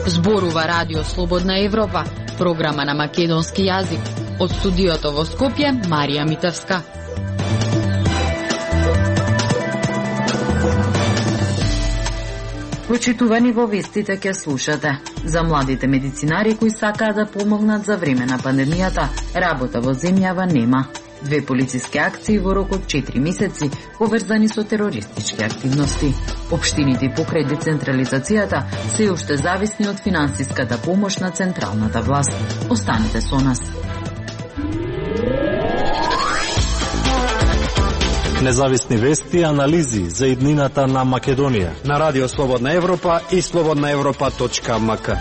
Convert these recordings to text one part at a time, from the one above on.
Зборува Радио Слободна Европа, програма на македонски јазик. Од студиото во Скопје, Марија Митевска. Прочитувани во вестите ќе слушате. За младите медицинари кои сакаат да помогнат за време на пандемијата, работа во земјава нема. 2 полициски акции во рок од 4 месеци поврзани со терористички активности. Општините покрај децентрализацијата се уште зависни од финансиската помош на централната власт. Останете со нас. Независни вести и анализи за иднината на Македонија на Радио Слободна Европа и slobodnaevropa.mk.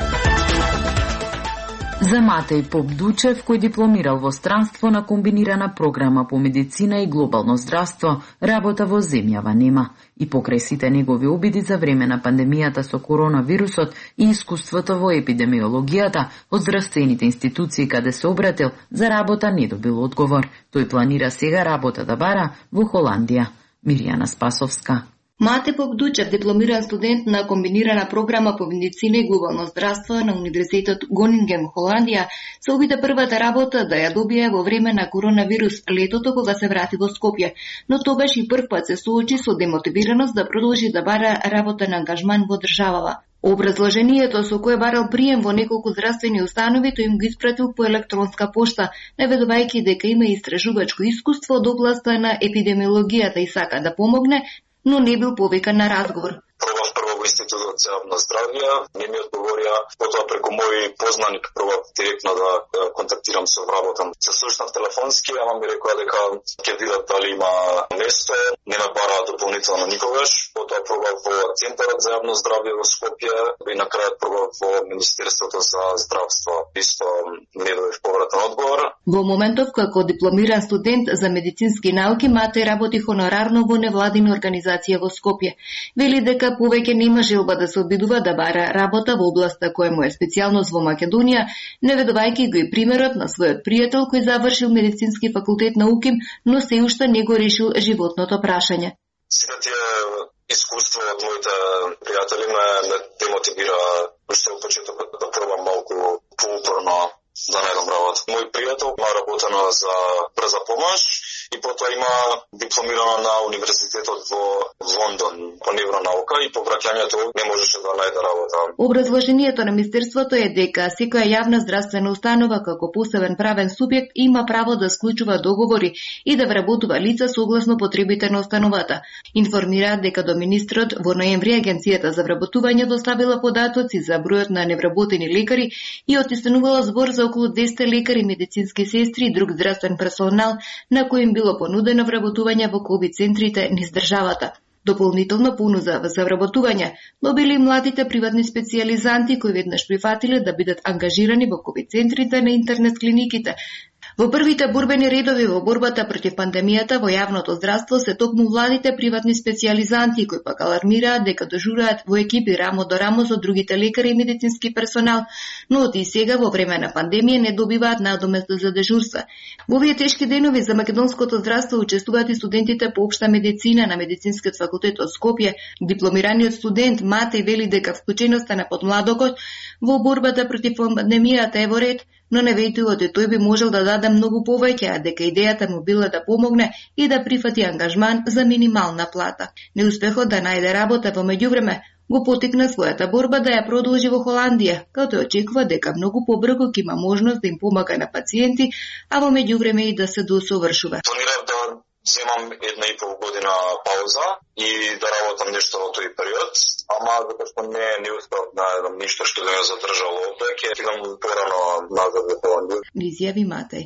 За Матеј Попдучев, кој дипломирал во странство на комбинирана програма по медицина и глобално здравство, работа во земјава нема. И покрај сите негови обиди за време на пандемијата со коронавирусот и искуството во епидемиологијата од здравствените институции каде се обратил, за работа не добил одговор. Тој планира сега работа да бара во Холандија. Миријана Спасовска. Мате Попдучев, дипломиран студент на комбинирана програма по медицина и глобално здравство на Универзитетот Гонинген, Холандија, се обиде првата работа да ја добие во време на коронавирус летото кога се врати во Скопје, но тогаш и прв пат се соочи со демотивираност да продолжи да бара работа на ангажман во државава. Образложението со кое барал прием во неколку здравствени установи, тој им го испратил по електронска пошта, наведувајќи дека има истражувачко искуство од областа на епидемиологијата и сака да помогне, но не бил повикан на разговор. Прво во Институтот за јавно здравје, не ми одговорија, потоа преку мој познаник пробав директно да контактирам со вработам. Се слушнав телефонски, ама ми рекоа дека ќе видат дали има место, не ме бараа дополнително никогаш. Потоа пробав во Центарот за јавно здравје во Скопје и на крајот пробав во Министерството за здравство. Исто не добив повратен одговор. Во моментов како дипломиран студент за медицински науки, Мате работи хонорарно во невладина организација во Скопје. Вели дека повеќе нема желба да се обидува да бара работа во областа која му е специјалност во Македонија, наведувајќи го и примерот на својот пријател кој завршил медицински факултет на УКИМ, но се уште не го решил животното прашање. Сите тие искуства од моите пријатели ме демотивира уште во почетокот да пробам малку поупорно да најдам работа. Мој пријател има работено за брза помош и потоа има дипломирано на Универзитетот во Лондон по невронаука и по враќањето не можеше да најде работа. Образложението на Министерството е дека секоја јавна здравствена установа како посебен правен субјект има право да склучува договори и да вработува лица согласно потребите на установата. Информираат дека до министрот во ноември Агенцијата за вработување доставила податоци за бројот на невработени лекари и отистанувала збор за околу 200 лекари, медицински сестри и друг здравствен персонал на кои им било понудено вработување во ковид центрите низ државата. Дополнително понуда за вработување добили младите приватни специјализанти кои веднаш прифатиле да бидат ангажирани во ковид центрите на интернет клиниките. Во првите борбени редови во борбата против пандемијата во јавното здравство се токму младите приватни специјализанти кои пак алармираат дека дежураат во екипи рамо до рамо со другите лекари и медицински персонал, но од и сега во време на пандемија не добиваат надоместо за дежурства. Во овие тешки денови за македонското здравство учествуваат и студентите по општа медицина на Медицинскиот факултет од Скопје. Дипломираниот студент Матеј вели дека вклученоста на подмладокот во борбата против пандемијата е во ред, но наведува дека тој би можел да даде многу повеќе, а дека идејата му била да помогне и да прифати ангажман за минимална плата. Неуспехот да најде работа во меѓувреме го потикна својата борба да ја продолжи во Холандија, като очекува дека многу побрзо ќе има можност да им помага на пациенти, а во меѓувреме и да се досовршува. Планирав да земам 1,5 година пауза и да работам нешто во тој период, ама докато што не успеав да најдам ништо што да ме задржало овде, ќе идам порано назад во Холандија. Изјави Матеј.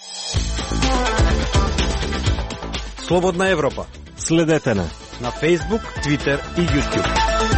Слободна Европа. Следете на Facebook, Twitter и YouTube.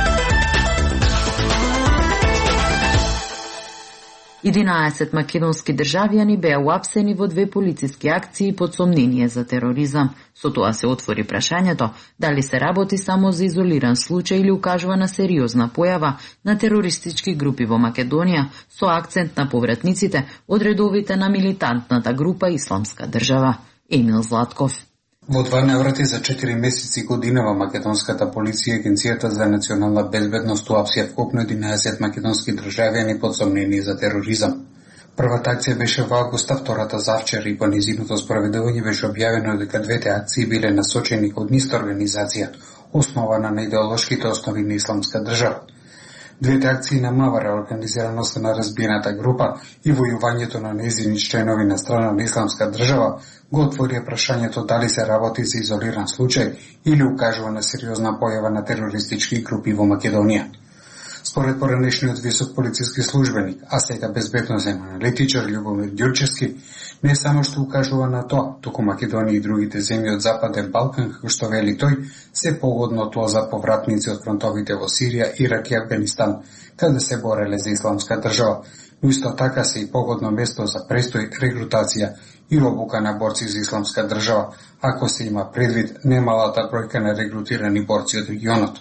11 македонски државјани беа уапсени во 2 полициски акции под сомнение за тероризам. Со тоа се отвори прашањето дали се работи само за изолиран случај или укажува на сериозна појава на терористички групи во Македонија со акцент на повратниците од редовите на милитантната група Исламска држава. Емил Златков. Во 2 наврати за 4 месеци годинава македонската полиција и Агенцијата за национална безбедност уапсија вкупно 11 македонски државјани подсомнени за тероризам. Првата акција беше во август, а втората завчера и по низиното спроведување беше објавено дека двете акции биле насочени кон иста организација, основана на идеолошките основи на исламска држава. Двете акции на МВР, организираноста на разбиената група и војувањето на нејзини членови на страна на исламска држава го отворија прашањето дали се работи за изолиран случај или укажува на сериозна појава на терористички групи во Македонија. Според поранешниот висок полициски службеник, а сега безбедносен аналитичар Љубомир Ѓурчевски, не само што укажува на тоа, туку Македонија и другите земји од Западен Балкан, како што вели тој, се погодно тоа за повратници од фронтовите во Сирија, Ирак и Авганистан, каде се бореле за исламска држава, но исто така се и погодно место за престој, регрутација и обука на борци за исламска држава, ако се има предвид немалата бројка на регрутирани борци од регионот.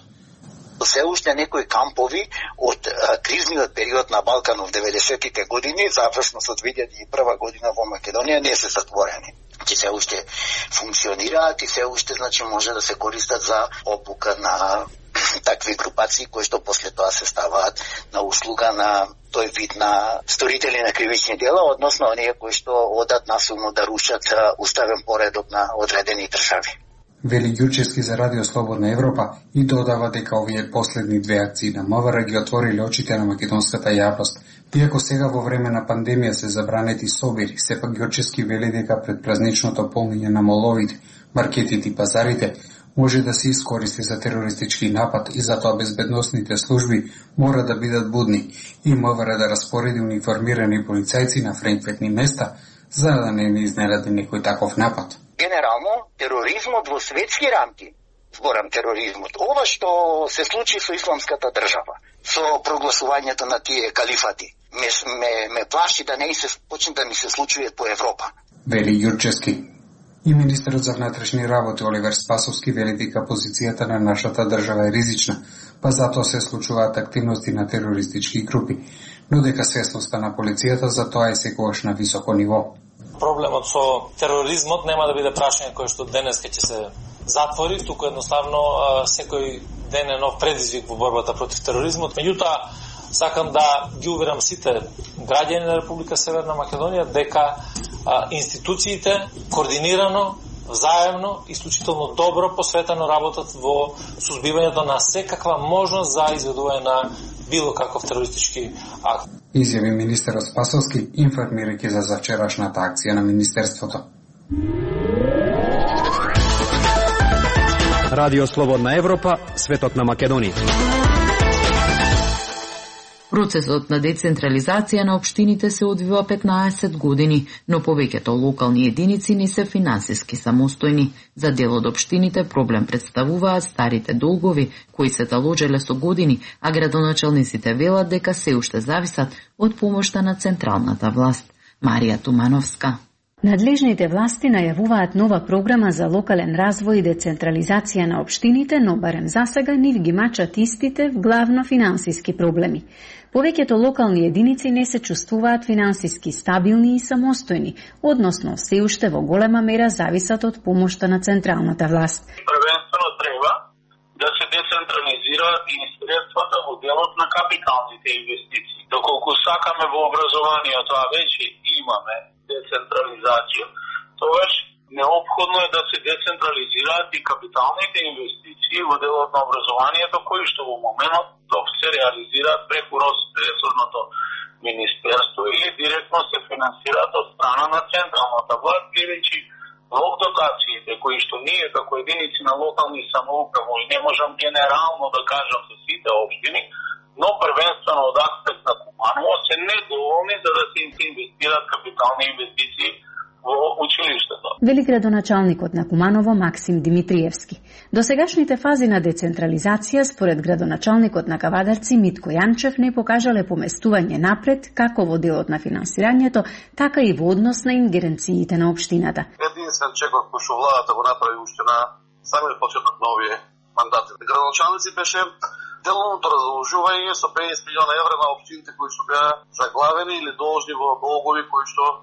Се уште некои кампови од кризниот период на Балканов 90-тите години, завршно со 2001 година во Македонија, не се затворени. Че се уште функционираат и се уште може да се користат за обука на такви групации кои што после тоа се ставаат на услуга на тој вид на сторители на кривични дела, односно оние кои што одат насилно да рушат уставен поредок на одредени држави. Вели Ѓурчевски за Радио Слободна Европа и додава дека овие последни две акции на МВР ги отвориле очите на македонската јавност. Иако сега во време на пандемија се забранети собири, сепак Ѓурчевски вели дека пред празничното полнење на моловите, маркетите и пазарите може да се искористи за терористички напад и затоа безбедносните служби мора да бидат будни и МВР да распореди униформирани полицајци на френкветни места за да не изненади некој таков напад. Генерално, тероризмот во светски рамки, зборам тероризмот, ова што се случи со исламската држава, со прогласувањето на тие калифати, ме плаши да не се почне да ми се случува по Европа. Вели Ѓурчевски. И министерот за внатрешни работи Оливер Спасовски вели дека позицијата на нашата држава е ризична, па затоа се случуваат активности на терористички групи, но дека свесноста на полицијата за тоа е секогаш на високо ниво. Проблемот со тероризмот нема да биде прашање кое што денес ќе се затвори, туку едноставно секој ден е нов предизвик во борбата против тероризмот. Меѓутоа, сакам да ги уверам сите граѓани на Република Северна Македонија дека институциите координирано, заедно, исклучително добро посветено работат во сузбивањето на секаква можност за изведување на било каков терористички акт. Изјави министерот Спасовски, информирајќи за завчерашната акција на министерството. Радио Слободна Европа, светот на Македонија. Процесот на децентрализација на општините се одвива 15 години, но повеќето локални единици не се финансиски самостојни. За дел од општините проблем представуваат старите долгови, кои се заложеле со години, а градоначалниците велат дека се уште зависат од помошта на централната власт. Марија Тумановска. Надлежните власти најавуваат нова програма за локален развој и децентрализација на општините, но барем засега нив ги мачат истите главно финансиски проблеми. Повеќето локални единици не се чувствуваат финансиски стабилни и самостојни, односно се уште во голема мера зависат од помошта на централната власт. Првенствено треба да се децентрализираат и средствата во делот на капиталните инвестиции. Доколку сакаме во образованието, а веќе имаме децентрализација, тогаш неопходно е да се децентрализираат и капиталните инвестиции во делот на образованието, кои што во моментот се реализираат преку ресорното министерство или директно се финансираат од страна на централната власт, бидејќи во дотациите кои што ние како единици на локални самоуправи не можам генерално да кажам за сите општини, но првенствено од аспект на Куманово се недоволни за да се инвестираат капитални инвестиции во училиштето. Вели градоначалникот на Куманово Максим Димитриевски. До сегашните фази на децентрализација според градоначалникот на Кавадарци Митко Јанчев не покажале поместување напред како во делот на финансирањето, така и во однос на ингеренциите на општината. Единствен чекор кој што владата го направи уште на самиот почеток на овие мандати. Градоначалници беше деловното разложување со 50 милиона евра на општините кои што беа заглавени или должни во долгови кои што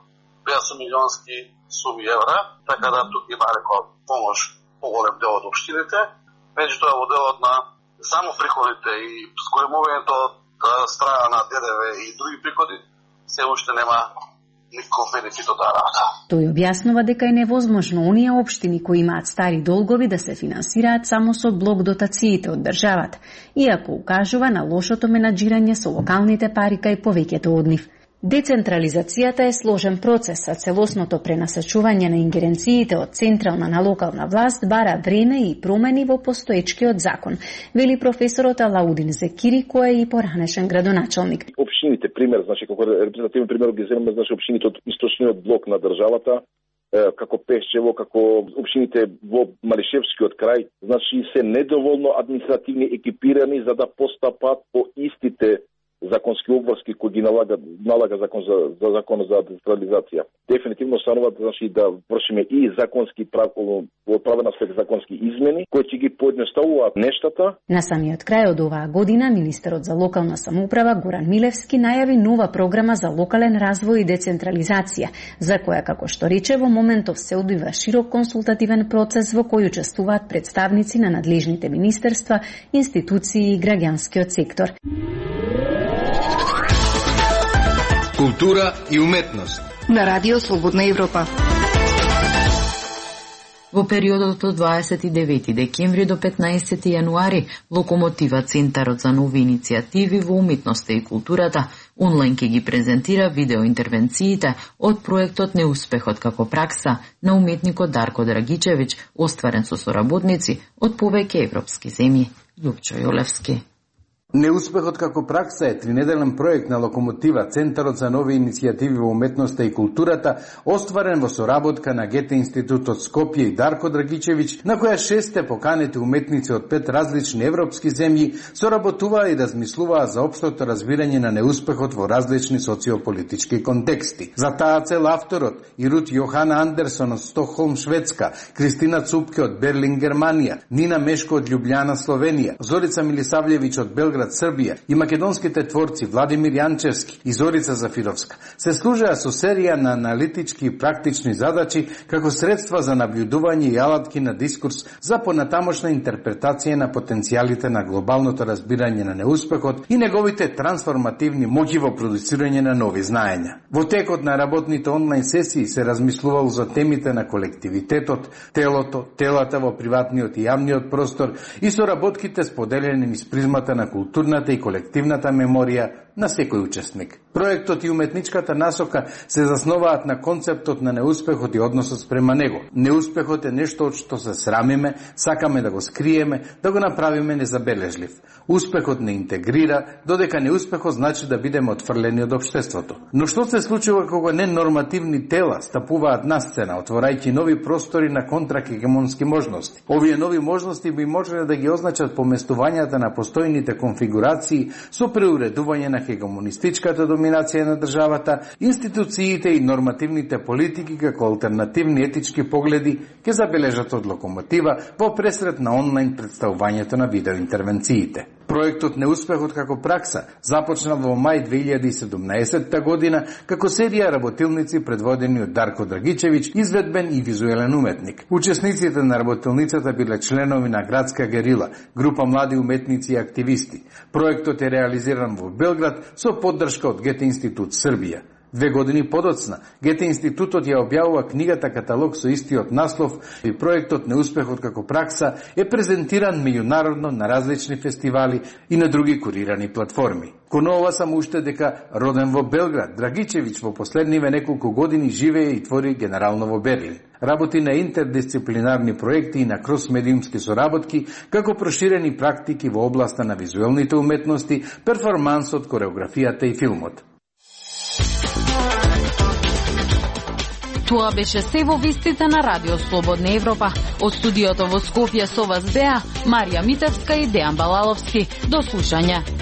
500 милионски суми евра, така да тук има помош поголем дел од општините. Меѓутоа во делот на само приходите и зголемувањето од страна на ДДВ и други приходи се уште нема никаков бенефит од таа работа. Тој објаснува дека е невозможно оние општини кои имаат стари долгови да се финансираат само со блок дотациите од државата, иако укажува на лошото менаџирање со локалните пари кај повеќето од нив. Децентрализацијата е сложен процес, а целосното пренасачување на ингеренциите од централна на локална власт бара време и промени во постоечкиот закон, вели професорот Алаудин Зекири, кој е и поранешен градоначалник. Општините, пример, значи како репрезентативен пример ги земаме, значи општините од источниот блок на државата, како Пешчево, како општините во Малишевскиот крај, значи се недоволно административни екипирани за да постапат по истите законски обврски кои ги налага закон за децентрализација. Дефинитивно станува значи да вршиме и законски во правен аспект законски измени кои ќе ги поедноставуваат нештата. На самиот крај од оваа година министерот за локална самоуправа Горан Милевски најави нова програма за локален развој и децентрализација, за која, како што рече, во моментов се одвива широк консултативен процес во кој учествуваат представници на надлежните министерства, институции и граѓанскиот сектор. Култура и уметност на Радио Слободна Европа. Во периодот од 29 декември до 15 јануари, Локомотива, Центарот за нови иницијативи во уметноста и културата, онлайн ќе ги презентира видеоинтервенциите од проектот Неуспехот како пракса на уметникот Дарко Драгичевиќ, остварен со соработници од повеќе европски земји. Љупчо Јолевски. Неуспехот како пракса е тринеделен проект на Локомотива, Центарот за нови иницијативи во уметноста и културата, остварен во соработка на Гете институтот Скопје и Дарко Драгичевиќ, на која 6 поканети уметници од 5 различни европски земји соработуваа и размислуваа за општото разбирање на неуспехот во различни социополитички контексти. За таа цел авторот и Рут Јохана Андерсон од Стокхолм, Шведска, Кристина Цупке од Берлин, Германија, Нина Мешко од Љубљана, Словенија, Зорица Милисављевиќ од Белград, Србија и македонските творци Владимир Јанчевски и Зорица Зафировска се служеа со серија на аналитички и практични задачи како средства за набљудување и алатки на дискурс за понатамошна интерпретација на потенцијалите на глобалното разбирање на неуспехот и неговите трансформативни моќи во продуцирање на нови знаења. Во текот на работните онлайн сесии се размислувало за темите на колективитетот, телото, телата во приватниот и јавниот простор и соработките споделени низ призмата на културната и колективната меморија на секој учесник. Проектот и уметничката насока се засноваат на концептот на неуспехот и односот спрема него. Неуспехот е нешто од што се срамиме, сакаме да го скриеме, да го направиме незабележлив. Успехот не интегрира, додека неуспехот значи да бидеме отфрлени од општеството. Но што се случува кога ненормативни тела стапуваат на сцена, отворајќи нови простори на контрахегемонски можности? Овие нови можности би можеле да ги означат поместувањата на постојните конфигурации со преуредување на хегемонистичката доминација на државата, институциите и нормативните политики како алтернативни етички погледи ќе забележат од Локомотива во пресрет на онлайн представувањето на видеоинтервенциите. Проектот Неуспехот како пракса започнал во мај 2017 година како серија работилници предводени од Дарко Драгичевиќ, изведбен и визуелен уметник. Учесниците на работилницата биле членови на Градска герила, група млади уметници и активисти. Проектот е реализиран во Белград со поддршка од Гете институт Србија. 2 години подоцна, Гете институтот ја објавува книгата каталог со истиот наслов и проектот Неуспехот како пракса е презентиран меѓународно на различни фестивали и на други курирани платформи. Кон ова сам уште дека роден во Белград, Драгичевиќ во последниве неколку години живее и твори генерално во Берлин. Работи на интердисциплинарни проекти и на кросмедиумски соработки, како проширени практики во областа на визуелните уметности, перформансот, кореографијата и филмот. Тоа беше се во вестите на Радио Слободна Европа. Од студиото во Скопје со вас беа Марија Митевска и Дејан Балаловски. До слушање.